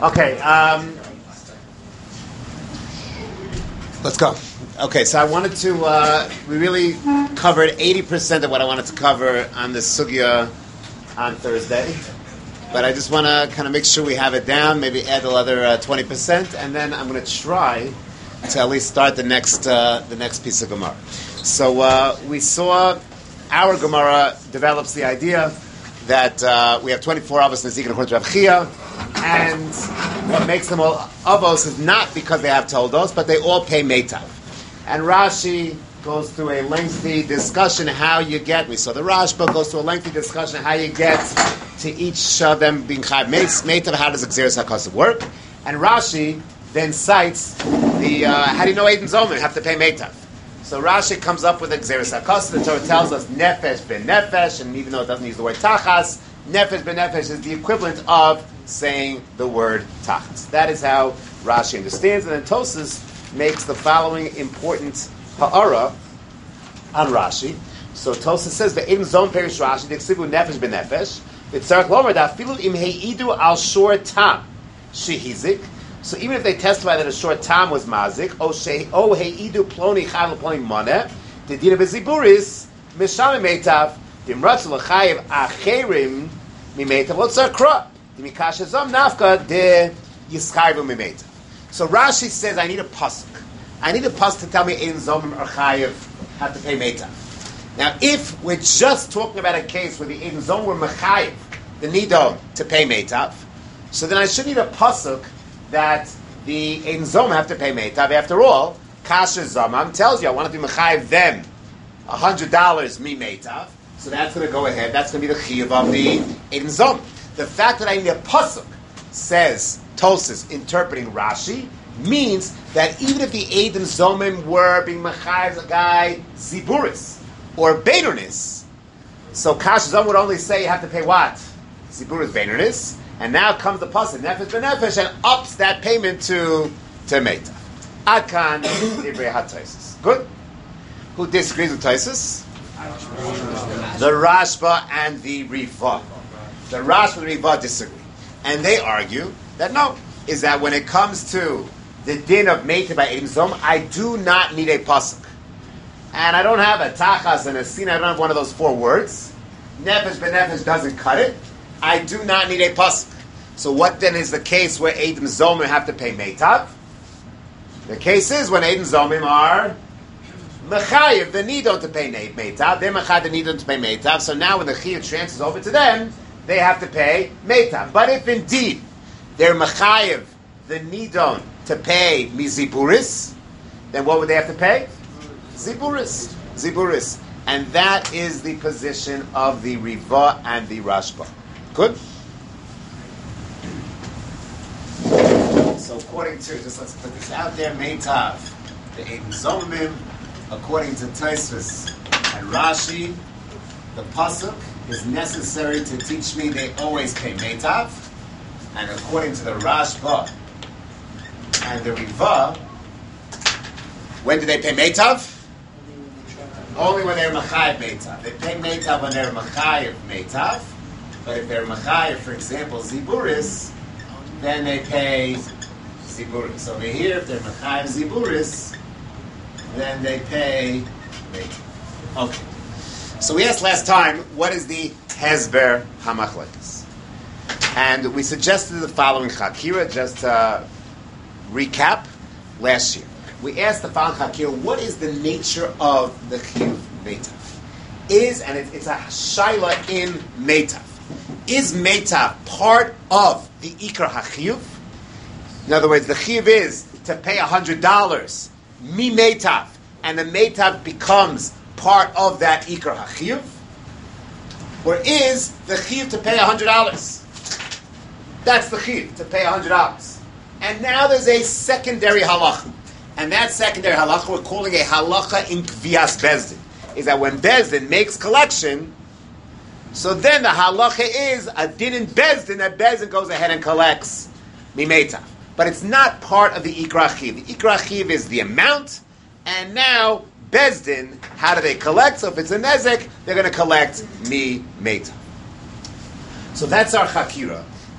Okay, let's go. Okay, so I wanted to, we really covered 80% of what I wanted to cover on the sugya on Thursday. But I just want to kind of make sure we have it down, maybe add another 20%, and then I'm going to try to at least start the next piece of Gemara. So we saw our Gemara develops the idea that we have 24 avos nezikin according to Rav Chia, and what makes them all avos is not because they have toldos, but they all pay meitav. And Rashi goes through a lengthy discussion how you get. We saw the Rashba goes through a lengthy discussion how you get to each of them being chayv meitav. How does Xeris HaKasav work? And Rashi then cites the how do you know Eid and Zomer have to pay meitav? So Rashi comes up with a Xeris HaKasav. The Torah tells us nefesh ben nefesh, and even though it doesn't use the word tachas, nefesh ben nefesh is the equivalent of saying the word tachas. That is how Rashi understands, and then Tosas makes the following important ha'ara on Rashi. So Tosas says, "Ve'im zon perish Rashi deksivu nefesh ben nefesh v'tzarich lomer dafilu im heidu al shor tam shehizik." So even if they testify that a short tam was mazik, o heidu ploni chav ploni moneh, the dina beziburis misham meitav dimratz l'chayev acherim mimeitav lotzar kra dimikash zam nafka de yischayvu mimeitav. So Rashi says, I need a pasuk. I need a pasuk to tell me Ein Zomim or Chayev have to pay meitav. Now, if we're just talking about a case where the Ein Zomim were mechayev, the nidon to pay meitav, so then I should need a pasuk that the Ein Zomim have to pay meitav. After all, Kasher Zamam tells you I want to do mechayev them $100 me meitav. So that's going to go ahead. That's going to be the chiyuv of the Ein Zomim. The fact that I need a pasuk says Tosas interpreting Rashi means that even if the Eidim Zomim were being mechayev a guy Ziburis or Beinunis, so Kash Zom would only say you have to pay what? Ziburis Beinunis, and now comes the pasuk Nefesh B'Nefesh and ups that payment to Meitav. Akan Divrei HaTosas. Good. Who disagrees with Tosas? The Rashba and the Riva. The Rashba and the Riva disagree, and they argue that no, is that when it comes to the din of meitav by Eidim Zom, I do not need a pasuk. And I don't have a tachas and a sin, I don't have one of those four words. Nefesh ben-nefesh doesn't cut it. I do not need a pasuk. So what then is the case where Eidim Zomim have to pay meitav? The case is when Eidim Zomim are mechayev, the nidon to pay meitav. They're mechayev, the nidon to pay meitav. So now when the chiyuv transfers over to them, they have to pay meitav. But if indeed they're mechayev, the nidon to pay miziburis, then what would they have to pay? Ziburis. Ziburis. And that is the position of the Riva and the Rashba. Good? So according to, just let's put this out there, meitav, the Eidim Zomim, according to Tosfos and Rashi, the pasuk is necessary to teach me they always pay meitav. And according to the Rashba and the Riva, when do they pay meitav? Only when they're mechayev meitav. They pay meitav when they're mechayev meitav. But if they're mechayev, for example, ziburis, then they pay ziburis. Over here, if they're mechayev ziburis, then they pay meitav. Okay. So we asked last time, what is the hezber hamachlekes? And we suggested the following chakira, just to recap last year. We asked the following chakira, what is the nature of the chiyuv meitav? It's a shaila in meitav. Is meitav part of the ikar hachiyuv? In other words, the chiyuv is to pay $100, mi meitav, and the meitav becomes part of that ikar hachiyuv? Or is the chiyuv to pay $100? That's the chiyuv, to pay $100. And now there's a secondary halacha. And that secondary halacha we're calling a halacha in kvias bezdin. Is that when bezdin makes collection, so then the halacha is a din in bezdin, that bezdin goes ahead and collects mimeitav. But it's not part of the ikra chiv. The ikra chiv is the amount, and now bezdin, how do they collect? So if it's a nezek, they're going to collect mimeitav. So that's our chakira.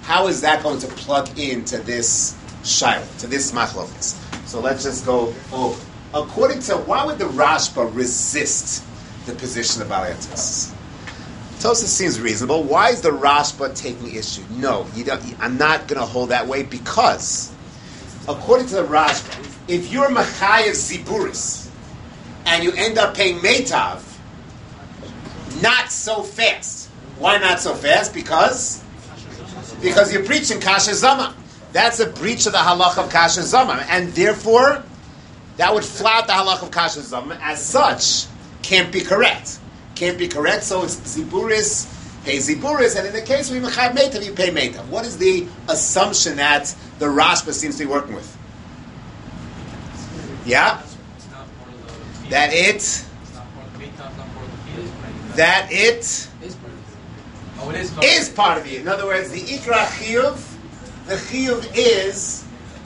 How is that going to plug into this shaila, to this machlokas? So let's just go over. According to, why would the Rashba resist the position of Balei Tosfos? Tosfos seems reasonable. Why is the Rashba taking issue? No, you don't. I'm not going to hold that way because, according to the Rashba, if you're Machayev Ziburis and you end up paying Meitav, not so fast. Why not so fast? Because you're preaching Kasher Zama. That's a breach of the halach of Kasher Zama, and therefore that would flout the halach of Kasher Zama. As such, can't be correct. Can't be correct. So it's Ziburis, pay Ziburis, and in the case of Mechayev Meitav, you pay Meitav. What is the assumption that the Rashba seems to be working with? Yeah, that it is part of it. In other words, the Ikra Chiyuv, the Chiyuv is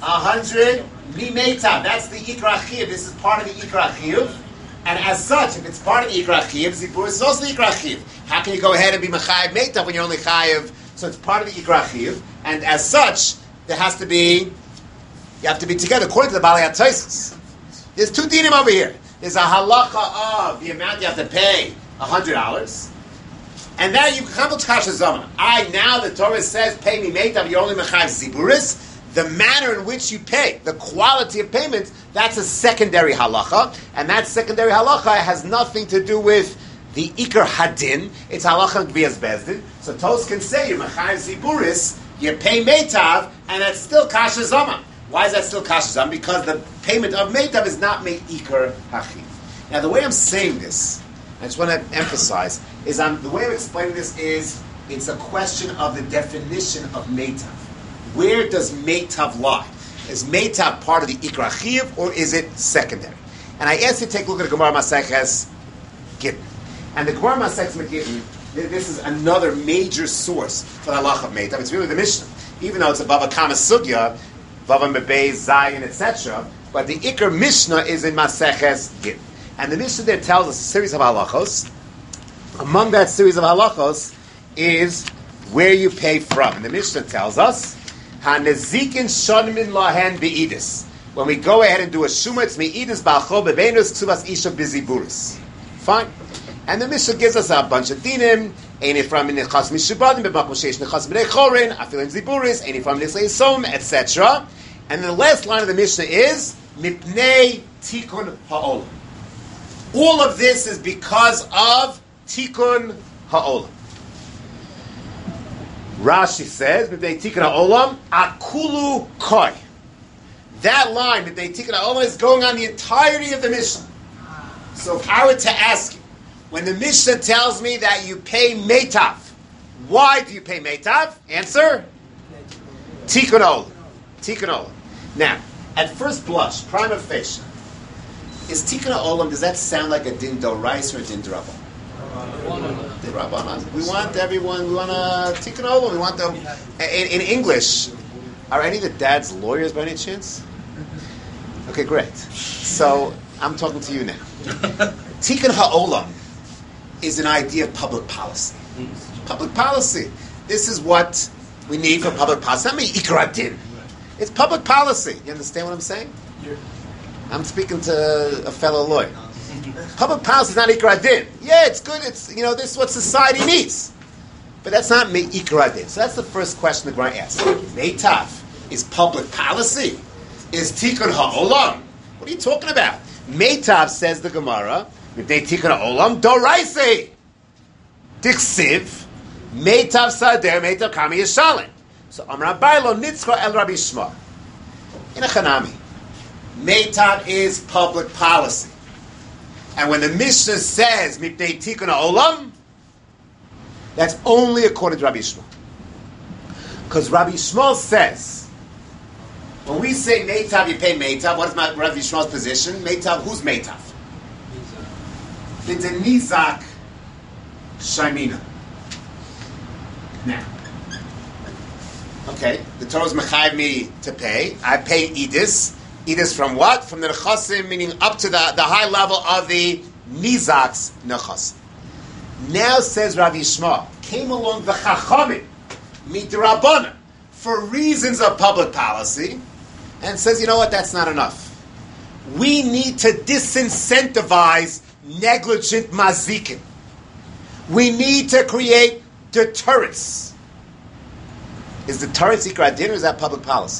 100 Mimeitav. That's the Ikra Chiyuv. This is part of the Ikra Chiyuv. And as such, if it's part of the Ikra Chiyuv, Zibur is also the Ikra Chiyuv. How can you go ahead and be Mechayev Meitav when you're only Chayev? So it's part of the Ikra Chiyuv. And as such, you have to be together. According to the Balei Tosfos, there's two dinim over here. There's a halacha of the amount you have to pay, $100. And then you come to Kasher Zama. Now the Torah says, pay me Meitav, you're only Mechayev Ziburis. The manner in which you pay, the quality of payment, that's a secondary halacha. And that secondary halacha has nothing to do with the Iker Hadin. It's halacha Gvias Bezdin. So Tos can say, you're Mechayev Ziburis, you pay Meitav, and that's still Kasher Zama. Why is that still Kasher Zama? Because the payment of Meitav is not Me'ikar Hachiv. Now the way I'm saying this, I just want to emphasize, is the way I'm explaining this is, it's a question of the definition of Meitav. Where does Meitav lie? Is Meitav part of the Ikra Chiyuv, or is it secondary? And I asked you to take a look at the Gemara Maseches Gittin. And the Gemara Maseches Gittin, this is another major source for the halach of Meitav. It's really the Mishnah. Even though it's a Bava Kama Sugya, Bava Mebei, Zayin, etc., but the Ikar Mishnah is in Maseches Gittin. And the Mishnah there tells us a series of halachos. Among that series of halachos is where you pay from. And the Mishnah tells us, HaNezikin shonmin lahen be'idis. When we go ahead and do a shuma, it's me'idis ba'achol be'benus ksuvas isha biziburis. Fine. And the Mishnah gives us a bunch of dinim. Any from nechas mishubadim be'makom sheish nechas b'nei chorin, afilin ziburis, any from nechas som, etc. And the last line of the Mishnah is mipnei tikun ha'olam. All of this is because of Tikkun Ha'olam. Rashi says, "B'nei Tikkun Ha'olam, Akulu Koi." That line, "B'nei Tikkun Ha'olam," is going on the entirety of the Mishnah. So if I were to ask you, when the Mishnah tells me that you pay Meitav, why do you pay Meitav? Answer: Tikkun Ha'olam. Tikkun Ha'olam. Now, at first blush, prima facie, is Tikkun Ha'olam, does that sound like a din d'oraisa or a din d'rabbanan? D'rabbanan. We want everyone, we want a Tikkun Ha'olam, we want them. In English, are any of the dads lawyers by any chance? Okay, great. So, I'm talking to you now. Tikkun Ha'olam is an idea of public policy. Public policy. This is what we need for public policy. Not me ikra din. It's public policy. You understand what I'm saying? I'm speaking to a fellow lawyer. Public policy is not ikra din. Yeah, it's good. It's, this is what society needs. But that's not ikra din. So that's the first question the Gemara asks. Meitav is public policy. Is tikkun ha'olam? What are you talking about? Meitav, says the Gemara, Mipnei tikkun ha'olam doraisa. Diksiv meitav sader meitav kami yishalin. So Amar Abai lo nitzcha el Rabbi Shmuel. In a Chanami, Meitav is public policy. And when the Mishnah says, Mipnei Tikkun Ha'olam, that's only according to Rabbi Shmuel. Because Rabbi Shmuel says, when we say Meitav, you pay Meitav, what is Rabbi Shmuel's position? Meitav, who's Meitav? It's a Nizak Shaimina. Now, okay, the Torah's mechayev me to pay. I pay Idis. Idis from what? From the Nechasim, meaning up to the high level of the Nizak's Nechasim. Now says Rabbi Shmuel, came along the Chachamim, Midrabanan, for reasons of public policy, and says, you know what, that's not enough. We need to disincentivize negligent mazikin. We need to create deterrence. Is deterrence ikar adin, or is that public policy?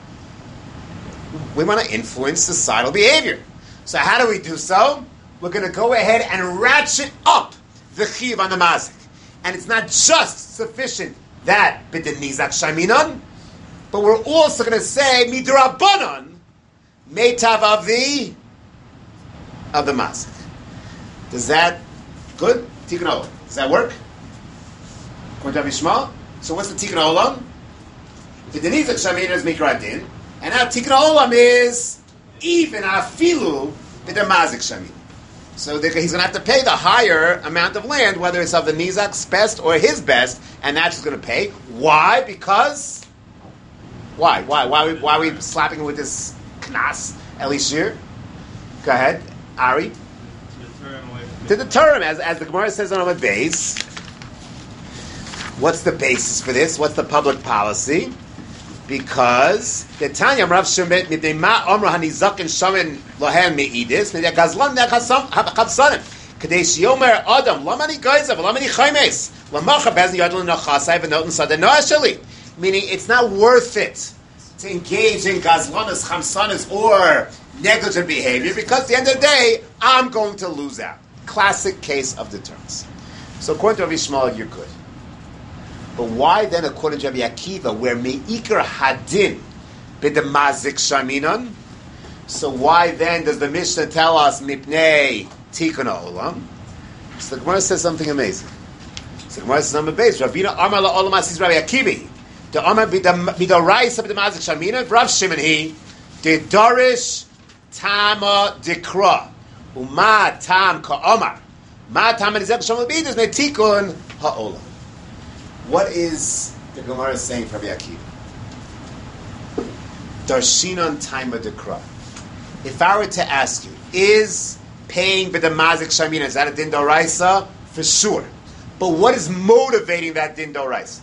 We want to influence societal behavior. So how do we do so? We're going to go ahead and ratchet up the chiv on the mazik. And it's not just sufficient that b'din nizak shaminon, but we're also going to say midrabanon meitav of the mazik. Does that good? Tikkun olam. Does that work? According to Shmuel? So what's the tikkun olam? B'din nizak shaminon is mikra din, and now tikkun olam is even afilu b'din mazik shaminon. So he's going to have to pay the higher amount of land, whether it's of the nizak's best or his best, and that's who's going to pay. Why? Because why are we slapping him with this knas elishir? Go ahead, Ari. To deter him, as the Gemara says on the base. What's the basis for this? What's the public policy? Because the Tanya Rav Shemit midema Amra Hanizakin Shamin Lohem Meidis Gazlan Nekhasanim Kadesh Yomer Adam Lamani Gaizav Lamani Chaimes Lamacha Bezni Yadlin Nachasai Venotin Sada Noashali. Meaning it's not worth it to engage in Gazlanas Chamsanas or negligent behavior, because at the end of the day I'm going to lose out. Classic case of deterrence. So according to Rabbi Shmuel, you're good. But why then, according to Rabbi Akiva, where meikar hadin b'demazik shaminon? So why then does the Mishnah tell us mipnei tikkun olam? So the Gemara says something amazing. So the Gemara says number base. Rabina Amar la'olam asis Rabbi Akiva. The Amar b'dorais b'demazik shaminon. Rav Shimon he the darish tama dikra uma tam ka'omar ma tam nizek shomel b'idus metikun ha'olam. What is the Gemara saying for Rabbi Akiva? Darshinon taima dekra. If I were to ask you, is paying b'damazik shamina, is that a din doraisa? For sure. But what is motivating that din doraisa?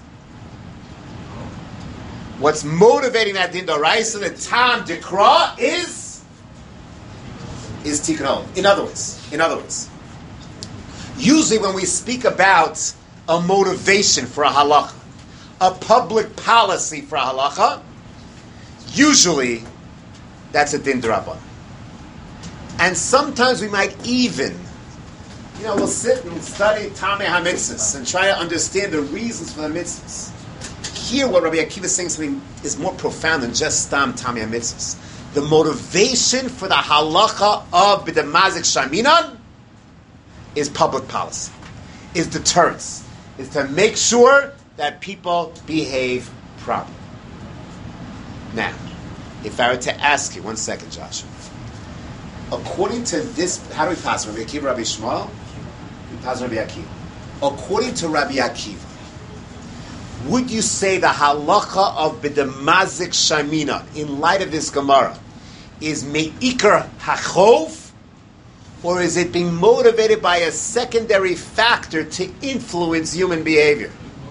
What's motivating that din doraisa, the tam dekra, is tikkun olam. In other words, usually when we speak about a motivation for a halacha, a public policy for a halacha, usually that's a din d'rabbanan. And sometimes we might even, we'll sit and study Tamei HaMitzvahs and try to understand the reasons for the mitzvahs. Here, what Rabbi Akiva is saying something is more profound than just Stam Tamei HaMitzvahs. The motivation for the halacha of b'demazik shaminan is public policy, is deterrence, is to make sure that people behave properly. Now, if I were to ask you, one second, Joshua, according to this, how do we pass Rabbi Akiva, Rabbi Shmuel? We pass Rabbi Akiva. According to Rabbi Akiva, would you say the halacha of b'demazik shamina, in light of this Gemara, is meikar hachov, or is it being motivated by a secondary factor to influence human behavior?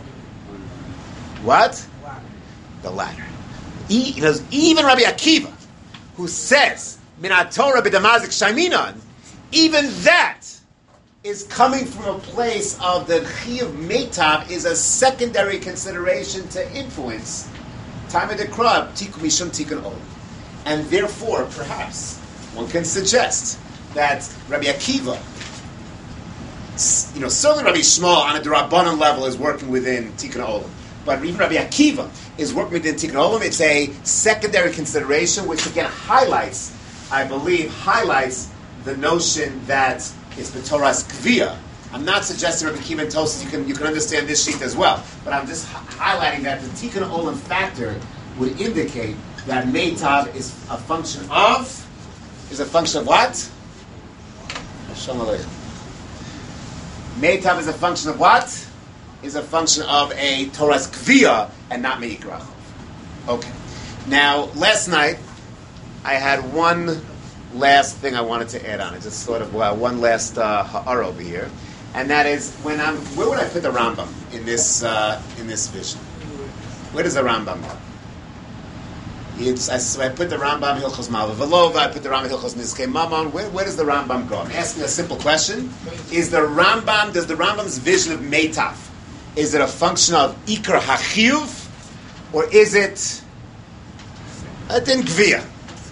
What? The latter. Even Rabbi Akiva, who says, Minat Torah b'damazik shaminan, even that is coming from a place of the chiyuv meitav is a secondary consideration to influence time of the krab, tikkun mishum tikkun olam. And therefore, perhaps, one can suggest that Rabbi Akiva, certainly Rabbi Shmuel on a d'Rabbanan level is working within Tikkun Olam, but even Rabbi Akiva is working within Tikkun Olam. It's a secondary consideration, which again highlights the notion that it's B'Torah's Kviya. I'm not suggesting Rabbi Akiva and Tosas you can understand this sheet as well, but I'm just highlighting that the Tikkun Olam factor would indicate that Meitav is a function of what? Meitav is a function of what? Is a function of a Torah's Kviya and not Me'ikrachov. Okay. Now, last night, I had one last thing I wanted to add on. It's just sort of one last ha'ara over here. And that is, where would I put the Rambam in this vision? Where does the Rambam go? I put the Rambam Hilchos Malva Velova, I put the Rambam Hilchos Nizkei Mammon. Where does the Rambam go? I'm asking a simple question. Does the Rambam's vision of Meitav, is it a function of Iker HaChiyuv, or is it a Din Gviyah?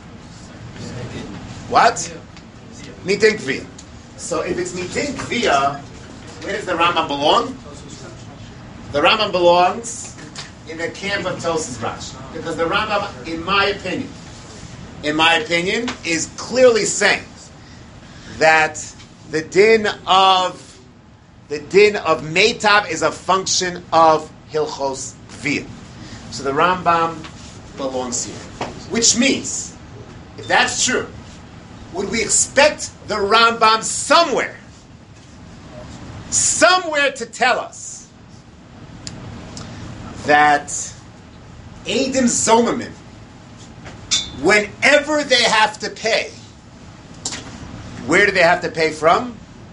What? Mitin Gviyah. So if it's Mitin Gviyah, where does the Rambam belong? The Rambam belongs in the camp of Tosas Rashi, because the Rambam, in my opinion, is clearly saying that the din of Meitav is a function of Hilchos Gviyah. So the Rambam belongs here, which means, if that's true, would we expect the Rambam somewhere to tell us that Eidim Zomamim, whenever they have to pay, where do they have to pay from?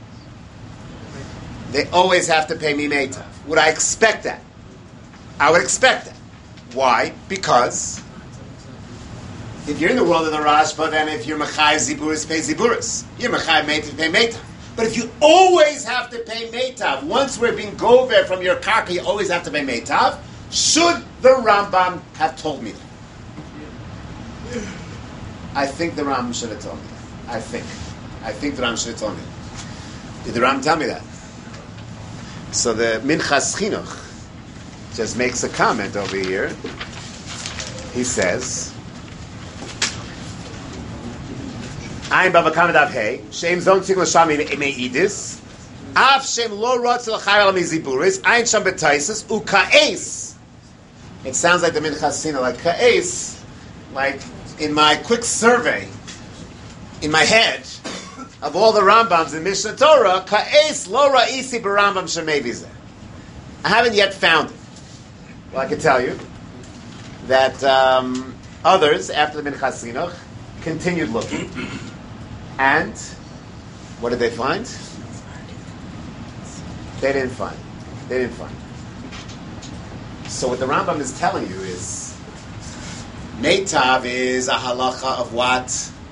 They always have to pay Mimeitav. Would I expect that? I would expect that. Why? Because if you're in the world of the Rashba, then if you're Mechayiv Ziburis, pay Ziburis. You're Mechayiv Meitav, pay Meitav. But if you always have to pay Meitav, once we're being gover from your karka, you always have to pay Meitav. Should the Rambam have told me that? I think the Rambam should have told me that. I think the Rambam should have told me that. Did the Rambam tell me that? So the Minchas Chinuch just makes a comment over here. He says, Ein Bava Kamadav Hey, Shem Zon Tzigl Shami Me'idis, Av Shem Lo Rotz L'chayr Al Miziburis, Ein Sham Betaisis, U'Ka'es. It sounds like the Minchas Chinuch, like Ka'es, like in my quick survey, in my head, of all the Rambams in Mishnah Torah, Ka'es Lo Ra'isi B'Rambam Shemei Vizeh. I haven't yet found it. Well, I can tell you that others, after the Minchas Chinuch, continued looking. And what did they find? They didn't find. So what the Rambam is telling you is, Meitav is a halacha of what?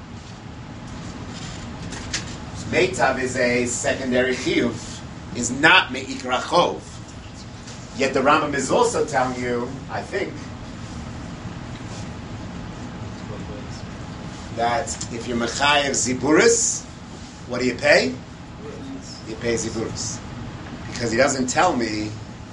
Meitav is a secondary chiyuv, is not me'ikra chov. Yet the Rambam is also telling you, I think, that if you're mechayev ziburis, what do you pay? You pay ziburis, because he doesn't tell me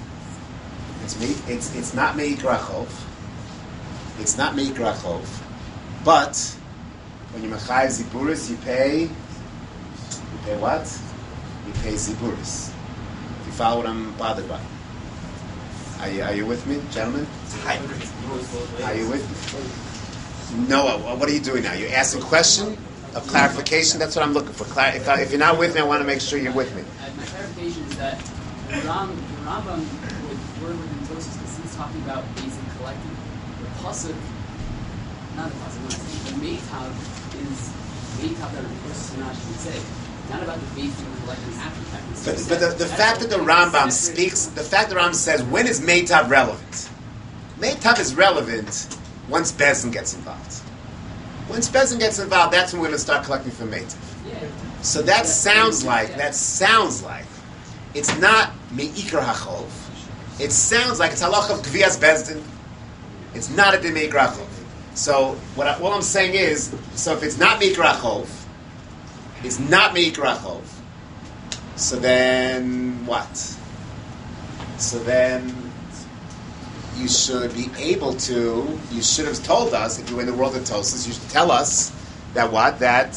it's not meikra chov. It's not meikra chov, but when you're mechayev ziburis, you pay what? You pay ziburis. If you follow what I'm bothered by. Are you with me, gentlemen? Are you with me? Noah, what are you doing now? You're asking a question of clarification? That's what I'm looking for. If you're not with me, I want to make sure you're with me. My clarification is that the Rambam would word within Tosfos, because he's talking about basic collecting. The pasuk, not the pasuk, the meitav is meitav that Tosfos and Rashi would say. Not about the basic collecting after tax. But the fact that the Rambam speaks, the fact that the Rambam says, when is meitav relevant? Meitav is relevant once Bezin gets involved. Once Bezin gets involved, that's when we're going to start collecting from Meitav. Yeah. So that sounds like it's not Me'ikr HaChov. It sounds like it's halach of Gvias Bezdin. It's not a Din Me'ikr HaChov. So what I'm saying is, so if it's not Me'ikr HaChov, it's not Me'ikr HaChov, so then what? So then you should be able to, you should have told us, if you were in the world of Tosas, you should tell us that what? That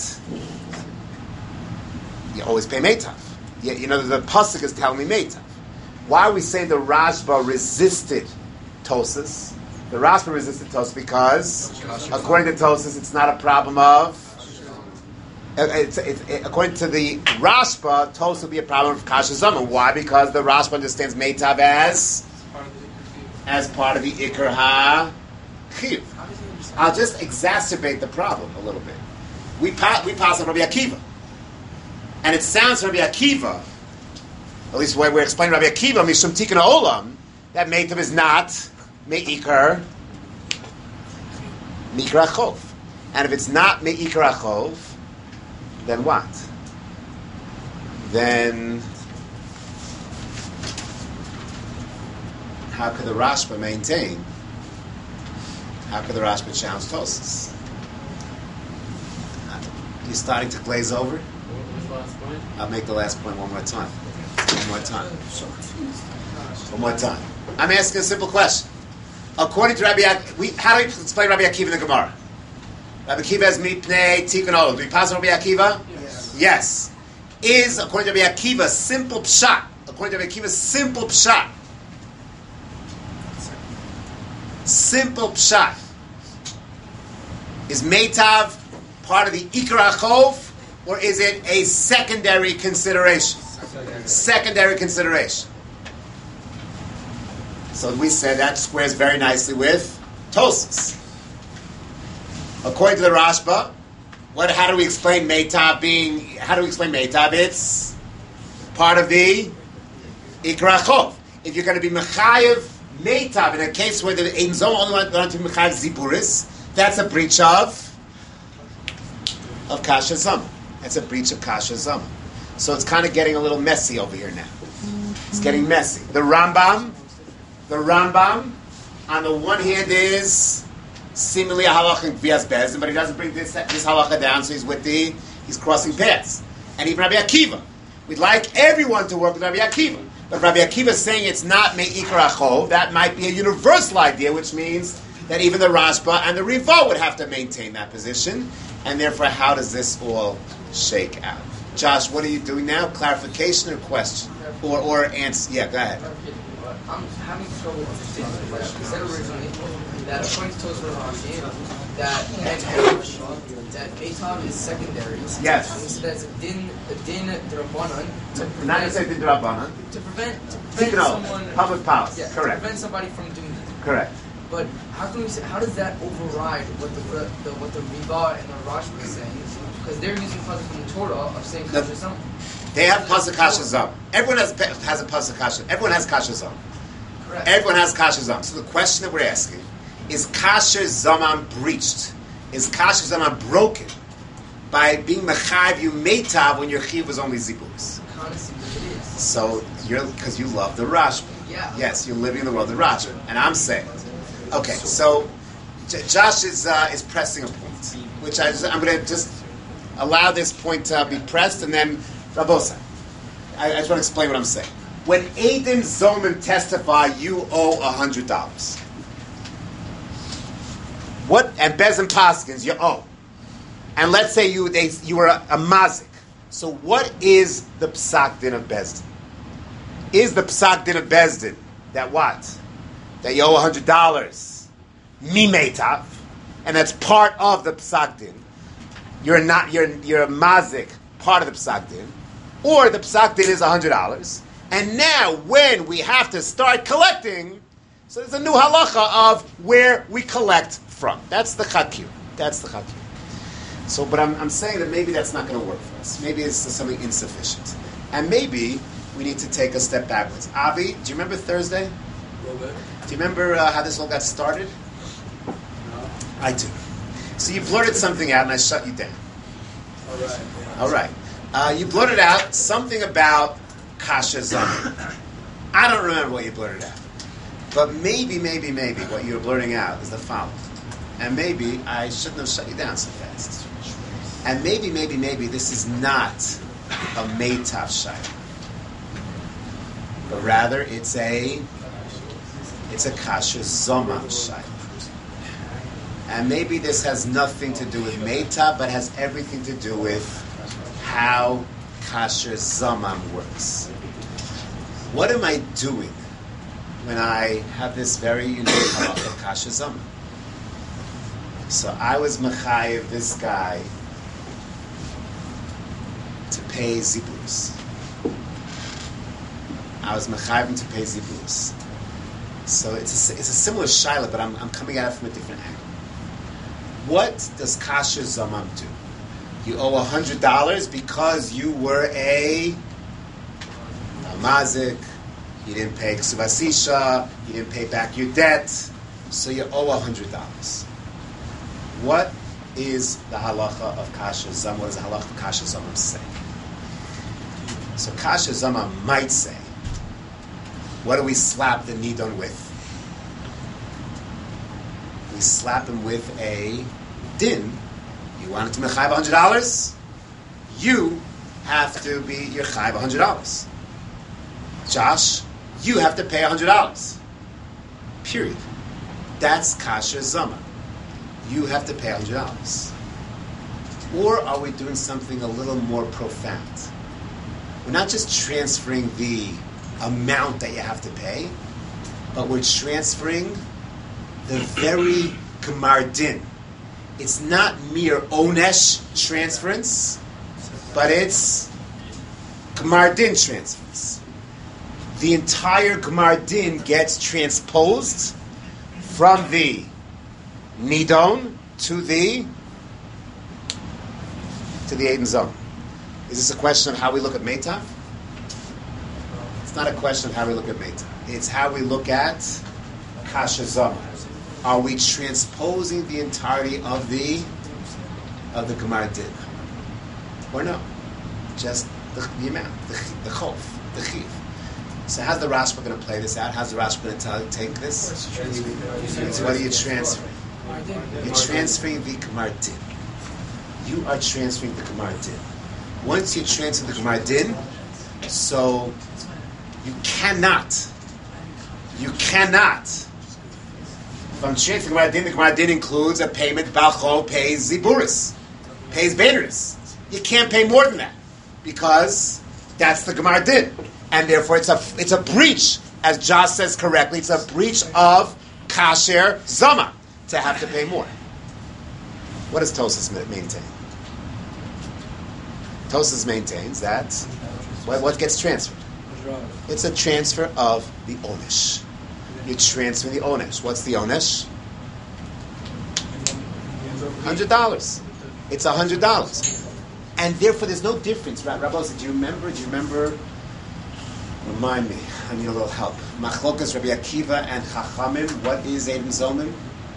you always pay Meitav. You know, the Pasuk is telling me Meitav. Why are we saying the Rashba resisted Tosas? The Rashba resisted Tosas because, according to Tosas, it's not a problem of, according to the Rashba, Tosas would be a problem of Kasha Zaman. Why? Because the Rashba understands Meitav as part of the Iker HaChiv. I'll just exacerbate the problem a little bit. We pass on Rabbi Akiva. And it sounds Rabbi Akiva, at least the way we're explaining Rabbi Akiva, Mishum Tikkun Olam, that Meitav is not me'ikar chov. And if it's not me'ikar chov, then what? Then how could the Rashba maintain? How could the Rashba challenge Tosfos? You're starting to glaze over? What's the last point? I'll make the last point one more time. One more time. I'm asking a simple question. According to Rabbi Akiva, how do we explain Rabbi Akiva in the Gemara? Rabbi Akiva has mipnei tikkun olam. Do we pass on Rabbi Akiva? Yes. Is, according to Rabbi Akiva, simple pshat. According to Rabbi Akiva, simple pshat. Simple pshat. Is meitav part of the ikar achov, or is it a secondary consideration? Secondary consideration. So we said that squares very nicely with Tosfos. According to the Rashba, how do we explain meitav being? How do we explain meitav? It's part of the ikar achov. If you're going to be mechayev meitav in a case where the ein zom only want to be mechayev ziburis, that's a breach of kasha zama. That's a breach of kasha zama. So it's kind of getting a little messy over here now. It's getting messy. The Rambam, on the one hand is seemingly a halacha in Gvias Bezdin, but he doesn't bring this halacha down, so he's crossing paths. And even Rabbi Akiva. We'd like everyone to work with Rabbi Akiva. But Rabbi Akiva is saying it's not me'ikar achov. That might be a universal idea, which means that even the Rashba and the Riva would have to maintain that position. And therefore, how does this all shake out? Josh, what are you doing now? Clarification or question? Or answer? Yeah, go ahead. I'm having trouble understanding the question. You said originally that according to Tosfos Rashi, that meitav is secondary. Yes. And you said that's a din d'Rabbanan Not to say din d'Rabbanan. to prevent someone public policy. Yeah, Correct. to prevent somebody from doing that. Correct. But how does that override what the Riva and the Rashba is saying? Because they're using pasuk from the Torah of saying kasha zama. They have pasuk kasha zam. Everyone has a pasuk kasha. Everyone has kasha zam. Correct. Everyone has kasha zam. So the question that we're asking is kasha zaman breached? Is kasha zaman broken by being mechayiv you meitav when your chiv was only zibus? Honestly, it is. So because you love the Rashba. Yeah. Yes, you're living in the world of Rashba, and I'm saying, okay. So Josh is pressing a point, which I'm going to just allow this point to be pressed, and then Rabosa. I just want to explain what I'm saying. When Aiden Zolman testify, you owe $100. What and Bezin Paskins you owe, and let's say you were a mazik. So what is the psak din of Bezdin? Is the psak din of Bezdin that what? That you owe $100 mimeitav, and that's part of the psak din. You're a mazik, part of the psak din, or the psak din is $100. And now, when we have to start collecting, so there's a new halacha of where we collect from. That's the chakir. So, but I'm saying that maybe that's not going to work for us. Maybe it's something insufficient, and maybe we need to take a step backwards. Avi, do you remember Thursday? A little bit. Do you remember how this all got started? No. I do. So you blurted something out, and I shut you down. All right. All right. You blurted out something about kasha zama. I don't remember what you blurted out. But maybe what you were blurting out is the following. And maybe I shouldn't have shut you down so fast. And maybe this is not a meitav shayla. But rather it's a kasha zama shayla. And maybe this has nothing to do with meitav, but has everything to do with how kasher zamam works. What am I doing when I have this very unique halacha of kasher zamam? So I was mechayev this guy to pay zibus. I was mechayev him to pay zibus. So it's a similar shaila, but I'm coming at it from a different angle. What does kasher zamam do? You owe $100 because you were a mazik. You didn't pay ksuvasisha. You didn't pay back your debt. So you owe $100. What is the halacha of kasha zama? What does the halacha of kasha zama say? So kasha zama might say, what do we slap the nidon with? We slap him with a din. You want it to be chayv $100? You have to be your chayv $100. Josh, you have to pay $100. Period. That's kasha zama. You have to pay $100. Or are we doing something a little more profound? We're not just transferring the amount that you have to pay, but we're transferring the very gemar din. It's not mere onesh transference, but it's gemar din transference. The entire gemar din gets transposed from the nidon to the Eidin Zom. Is this a question of how we look at Meitav? It's not a question of how we look at Meitav. It's how we look at Kasha Zom. Are we transposing the entirety of the Gemara Din? Or no? Just the amount, the chof, the chiv. So how's the Rashba going to play this out? How's the Rashba going to take this? So what are you transferring? You're transferring the Gemara Din. You are transferring the Gemara Din. Once you transfer the Gemara Din, so you cannot, if I'm transferring the Gemara Din includes a payment, Balcho pays Ziburis, pays Bederis. You can't pay more than that, because that's the Gemara Din. And therefore it's a breach, as Josh says correctly, it's a breach of Kasher Zama, to have to pay more. What does Tosas maintain? Tosas maintains that what gets transferred? It's a transfer of the onesh. You're transferring the onesh. What's the onesh? $100. It's $100. And therefore there's no difference. Rabbi said, do you remember? Remind me. I need a little help. Machlokas Rabbi Akiva and Chachamim. What is Eidin Zomim?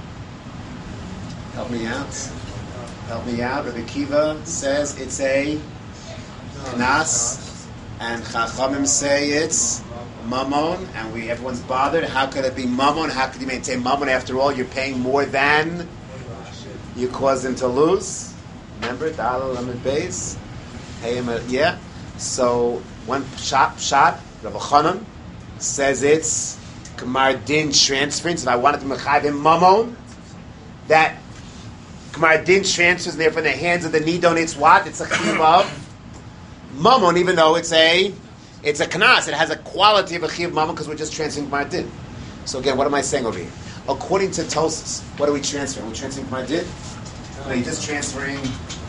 Help me out. Rabbi Akiva says it's a Knas, and Chachamim say it's Mammon, and everyone's bothered. How could it be Mammon? How could you maintain Mammon? After all, you're paying more than you caused them to lose. Remember, Dalal Lamed Beis? Yeah. So one shot, Rabbi Chanan says it's Gemar Din transference. If I wanted to mechayiv him Mammon, that Gemar Din transfers, and therefore in the hands of the nidon, it's what? It's a chiv of Mammon, even though it's a knas. It has a quality of a chiv Mammon because we're just transferring Gemar Din. So again, what am I saying over here? According to Tosas, what are we transferring? We're transferring Gemar Din? No, you're just transferring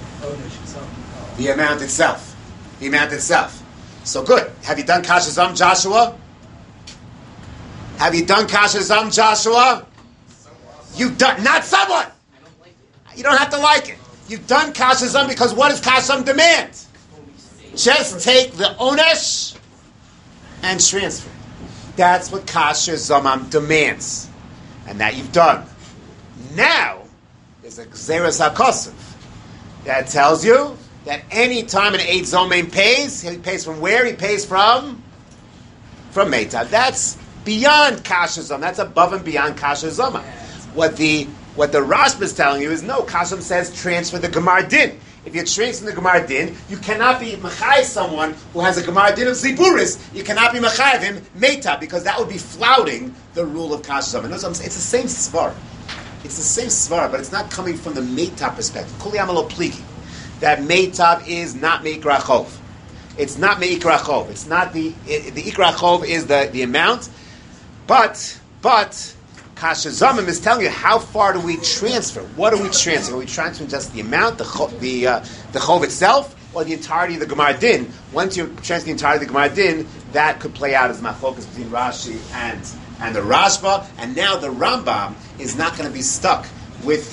the amount itself. The amount itself. So good. Have you done Kasha Zam, Joshua? Have you done Kasha Zam, Joshua? You've done, not someone! You don't have to like it. You've done Kasha Zam because what does Kasha Zam demand? Just take the onesh and transfer. That's what Kasha Zamam demands. And that you've done. Now, there's a Gzeres HaKosav that tells you that any time an Eid Zomain pays, he pays from where? He pays from Meitav. That's beyond Kasha Zam. That's above and beyond Kasha Zama. What the Rashba is telling you is no. Kasha Zam says transfer the Gemar Din. If you're transferring the Gemar Din, you cannot be Machai someone who has a Gemar Din of Ziburis. You cannot be Machai of him Meitav, because that would be flouting the rule of Kasha Zam. It's the same svar. It's the same svar, but it's not coming from the Meitav perspective. Kuli Amalo Pligi. That Meitav is not Meikra Chov. It's not Meikra Chov. It's not the Ikra Chov is the amount. But Kasha Zamim is telling you how far do we transfer? What are we transferring? Are we transferring just the amount, the Chov itself, or the entirety of the Gemar Din? Once you transfer the entirety of the Gemar Din, that could play out as machlokas between Rashi and the Rashba. And now the Rambam is not going to be stuck with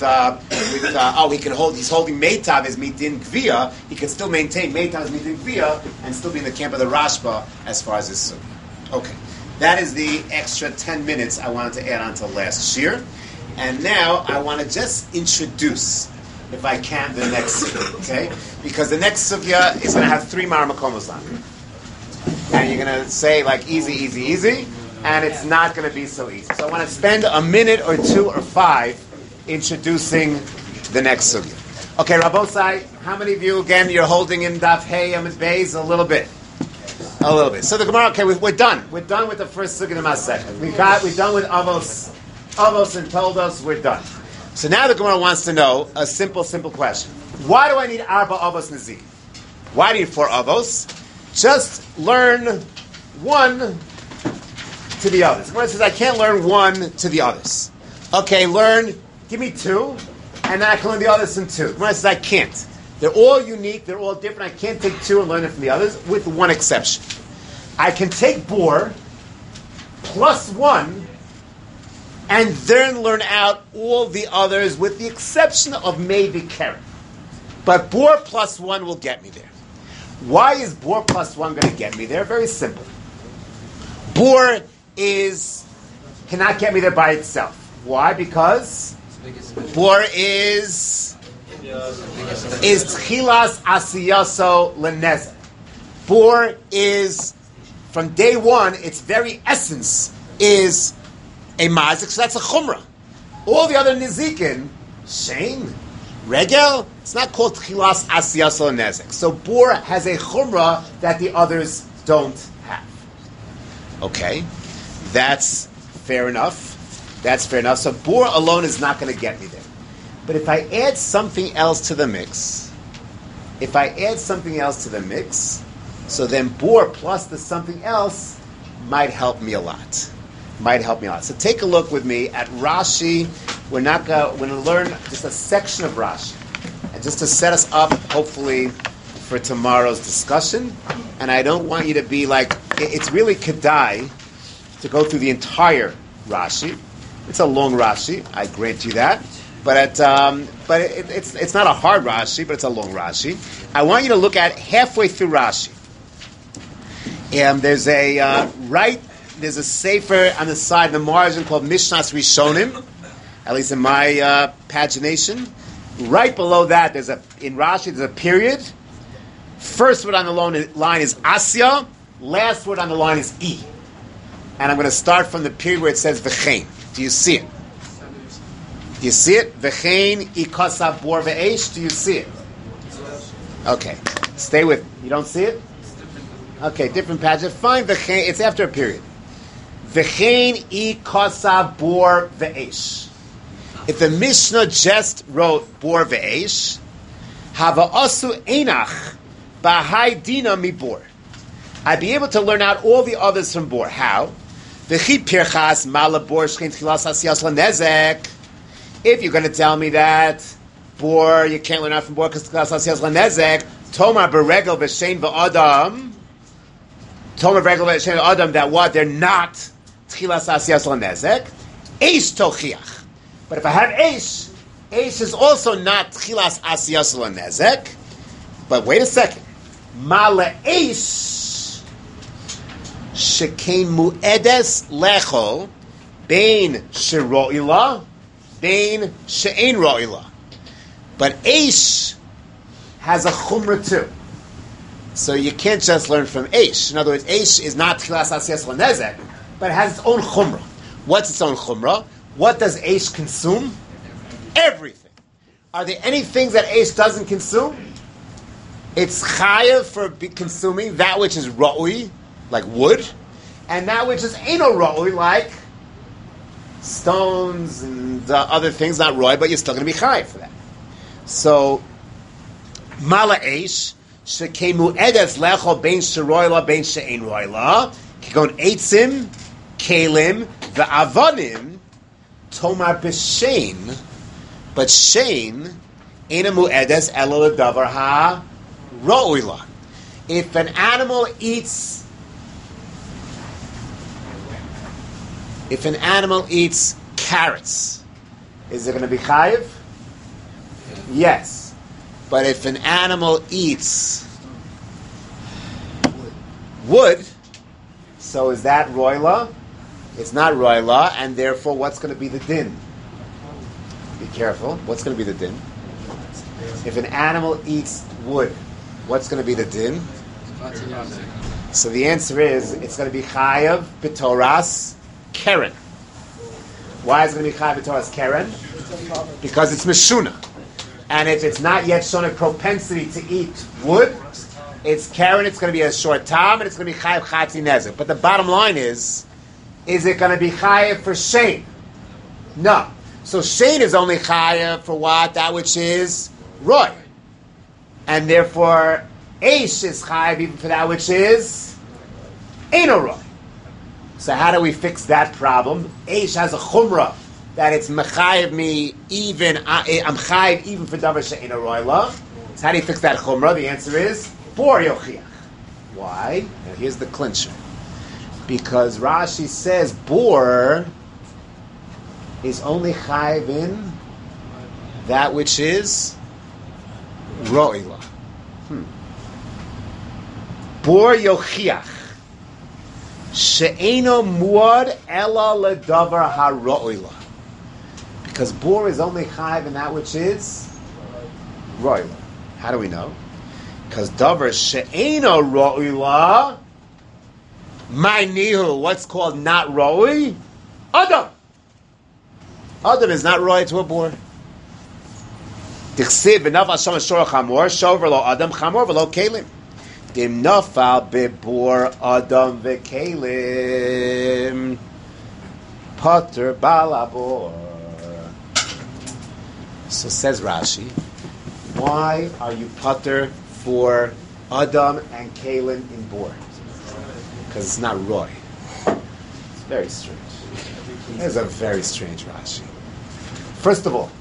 he's holding Meitav as Mitin Gvia. He can still maintain Meitav as Mitin Gvia and still be in the camp of the Rashba as far as this. Okay. That is the extra 10 minutes I wanted to add on to last year. And now I want to just introduce, if I can, the next sugya, okay? Because the next sugya is going to have 3 maramakomos on it. And you're going to say, like, easy, easy, easy, and it's not going to be so easy. So I want to spend a minute or 2 or 5 introducing the next sugya. Okay, Rabosai, how many of you, again, you're holding in Daf Hey Amid Beis? A little bit. A little bit. So the Gemara, okay, we're done. We're done with the first sugya of the Masechet. We're done with Avos and Toldos, we're done. So now the Gemara wants to know a simple question. Why do I need Arba Avos Nezik? Why do you need 4 Avos? Just learn one to the others. The Gemara says, I can't learn one to the others. Okay, give me 2, and then I can learn the others in 2. The Gemara says, I can't. They're all unique, they're all different. I can't take 2 and learn it from the others, with one exception. I can take Bor plus 1 and then learn out all the others with the exception of maybe Keren. But Bor plus 1 will get me there. Why is Bor plus 1 going to get me there? Very simple. Bor cannot get me there by itself. Why? Because Bor is Tchilas Asiyaso Lenezek. Bor is, from day one, its very essence is a mazik, so that's a chumrah. All the other nizikin, shein, regel, it's not called Tchilas Asiyaso Lenezek. So Bor has a chumrah that the others don't have. Okay, that's fair enough. So Bor alone is not going to get me there. But if I add something else to the mix, so then Bor plus the something else might help me a lot. So take a look with me at Rashi. We're going to learn just a section of Rashi. And just to set us up, hopefully, for tomorrow's discussion. And I don't want you to be like, it's really kedai to go through the entire Rashi. It's a long Rashi, I grant you that. But it's not a hard Rashi, but it's a long Rashi. I want you to look at halfway through Rashi. And there's a sefer on the side, the margin, called Mishnas Rishonim, at least in my pagination. Right below that, in Rashi, there's a period. First word on the line is Asya. Last word on the line is E. And I'm going to start from the period where it says V'chein. Do you see it? Do you see it? V'chein ikasa bor ve'esh. Do you see it? Okay. Stay with me. You don't see it? Okay, different passage. Fine, v'chein. It's after a period. V'chein ikasa bor ve'esh. If the Mishnah just wrote bor ve'esh, hava asu einach b'hai dina mi bor. I'd be able to learn out all the others from bor. How? V'chi pirchas mala bor shchein tchilas asiyas l'nezek. If you're going to tell me that Bor, you can't learn out from Bor because Tchilas Asiyas L'nezek, Tomar Beregel V'shein V'adam, that what? They're not Tchilas Asiyas L'nezek, Eish Tochiach. But if I have Eish is also not Tchilas Asiyas L'nezek, but wait a second. Mala Eish Shekein Mu'edes Lechol Bein Shero'ila Bein she'ein ro'ila. But Eish has a chumrah too. So you can't just learn from Eish. In other words, Eish is not Tchilas Asiyas L'nezek, but it has its own chumrah. What's its own chumrah? What does Eish consume? Everything. Are there any things that Eish doesn't consume? It's chayav for consuming that which is ra'ui, like wood, and that which is eino ra'ui, like stones and other things, not roy, but you're still going to be chayiv for that. So, mala eish shekemu edes lecho bein sheroyla bein she'ein royla kigon eitzim kelim ve'avonim tomar b'shein, but shein einamu edes elo ledavar ha ro'ila. If an animal eats carrots, is it going to be chayiv? Yes. But if an animal eats wood, So is that roila? It's not roila, and therefore what's going to be the din? Be careful. What's going to be the din? If an animal eats wood, what's going to be the din? So the answer is, it's going to be chayav b'toras keren. Why is it going to be chayav b'toras keren? Because it's meshuna. And if it's not yet shown a propensity to eat wood, it's keren, it's going to be a short time, and it's going to be chayav chatzi nezek. But the bottom line is it going to be chayav for shein? No. So shein is only chayav for what? That which is roy. And therefore, eish is chayav even for that which is eino roy. So how do we fix that problem? Eish has a chumrah that it's mechayev me even, I'm chayev even for davar she'eino roy la. So how do you fix that chumrah? The answer is bor yochiach. Why? Now here's the clincher. Because Rashi says bor is only chayev in that which is ro'ila. Bor yochiach she'eino muad ela ledavar haro'ila. Because bor is only chayiv in that which is ro'ila. How do we know? Because davar she'eino ro'ila, my nihu, what's called not ro'i? Adam. Adam is not ro'i to a bor. Dichsiv v'naf Hashem shor chamor shover lo adam chamor v'lo kelim. Dim nafal bebor adam v'kelim pater balabor. So says Rashi, why are you pater for adam and kelim in bor? Because it's not roy. It's very strange. It's a very strange Rashi. First of all,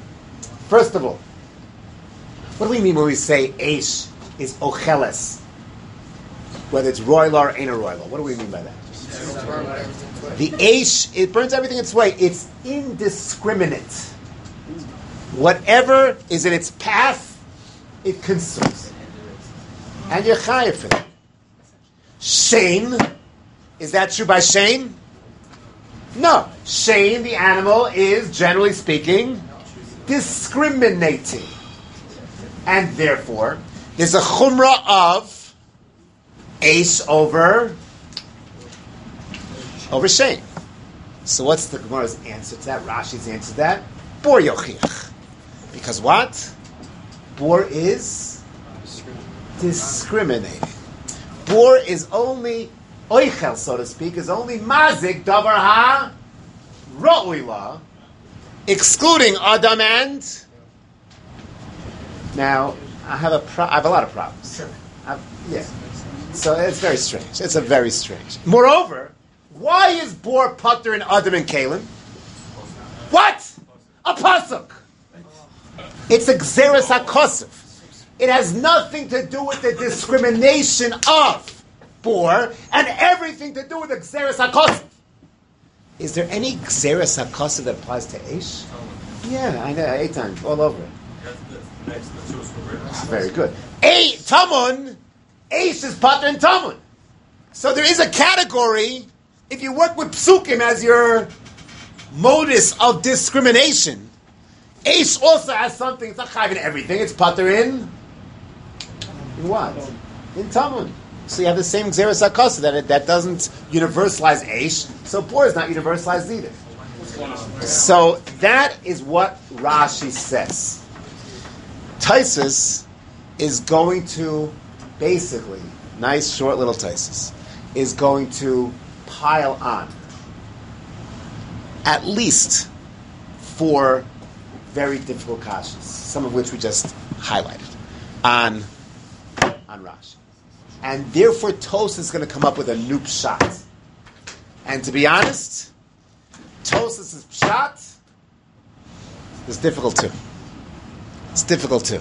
what do we mean when we say eish is ocheles? Whether it's royla or ain't a royla. What do we mean by that? The eish, it burns everything its way. It's indiscriminate. Whatever is in its path, it consumes. And you're chayav for that. Shane, is that true by Shane? No. Shane, the animal, is, generally speaking, discriminating. And therefore, there's a chumrah of eish over Shane. So what's the Gemara's answer to that? Rashi's answer to that? Bor yochiach. Because what? Bor is discriminating. Bor is only oichel, so to speak, is only mazik davar ha ro'ila, excluding adam and. Now, I have a lot of problems. Sure. So it's very strange. It's a very strange. Moreover, why is bor pater in adam and kalim? What? A pasuk. It's a gzeres hakosef. It has nothing to do with the discrimination of bor and everything to do with the gzeres hakosef. Is there any gzeres hakosef that applies to eish? Yeah, I know. 8 times, all over it. Very good. Tamun, eish is pater and tamun. So there is a category. If you work with psukim as your modus of discrimination, eish also has something. It's not chayv in everything. It's pater in what? In tamun. So you have the same gzeres hakasa that doesn't universalize eish. So bor is not universalized either. So that is what Rashi says. Taisus is going to basically, nice short little Taisus, is going to pile on at least 4 very difficult kashas, some of which we just highlighted on Rashi. And therefore Tos is going to come up with a new pshat. And to be honest, Tos's pshat is difficult too. It's difficult too.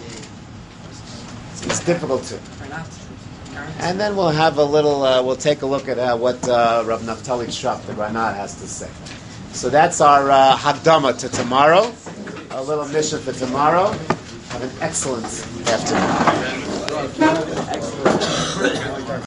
And then we'll have a little, we'll take a look at what Rav Naftali Shraf, the Ranat, has to say. So that's our Hagdama to tomorrow, a little mission for tomorrow. Have an excellent afternoon.